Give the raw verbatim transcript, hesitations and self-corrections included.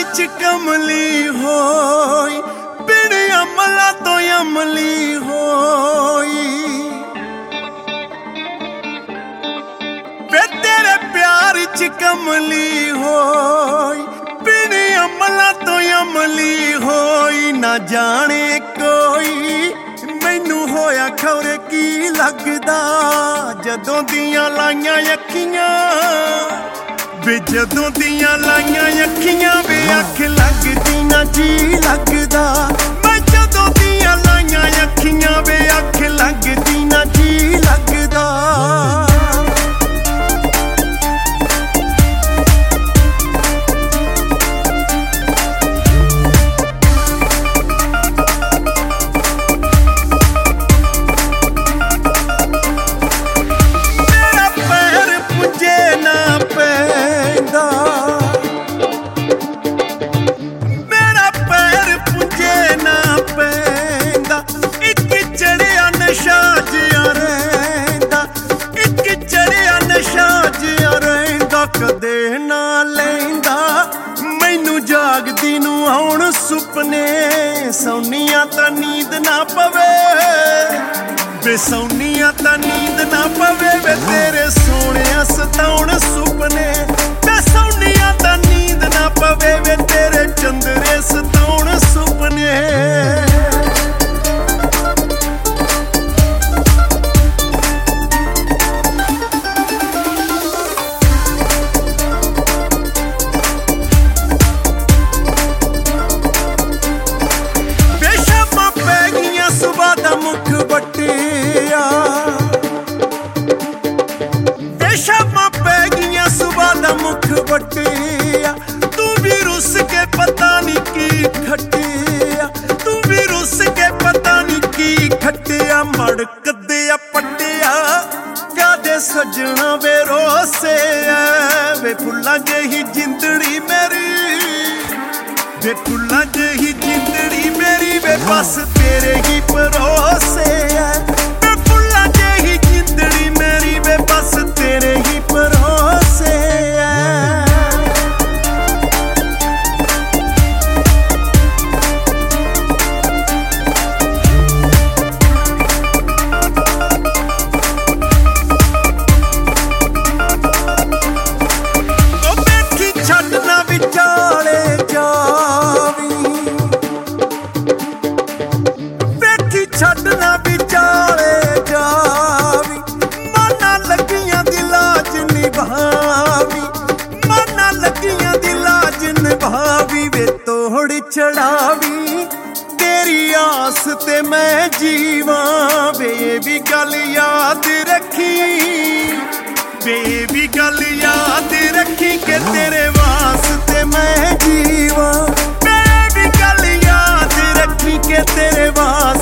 च कमली होई बिन अमला तो अमली होई वे तेरे प्यार च कमली होई बिन अमला तो अमली होई। ना जाने कोई मैनू होया खौरे की लगदा जदों दियां लाइयां अखियां वे जदों दियां लाइयां अखियां वे अख लगदी ना जी लगदा। मैं जदों दियां लाइयां अखियां वे अख लगदी ना जी लगदा। कदे ना लैंदा मैनू जागदी नू आउण सुपने सौनिया तां नींद ना पवे वे सौनिया तां नींद ना पवे वे तेरे सोहणिया सताउण सुपने वे सौनिया तां नींद ना पवे वे तेरे चंदरे सताउण सुपने। मुख बटिया बेशमा पै गियां सुबह दा मुख बटिया तू भी रुस के पता नहीं की खटिया तू भी रुस के पता नहीं की खटिया मड़क दे पटिया कादे सजना वे रोसे वे फुल्ला जेही जिंदड़ी मेरी वे फुल्ला जेही जिंदड़ी मेरी वे बस तेरे ही भरोसे है वे फुल्ला जेही जिंदड़ी मेरी वे बस तेरे ही भरोसे है। तो बैठी छड्डना विचाले छड्डना विचाले जावी माना लगियां दी लाज निभावी माना लगियां दी लाज निभावी वे तोड़ चढ़ावी तेरी आस ते मैं जीवां वे भी गल याद रखी वे भी गल याद रखी के तेरे वास्ते मैं जीवां वे भी गल याद रखी के तेरे वास्ते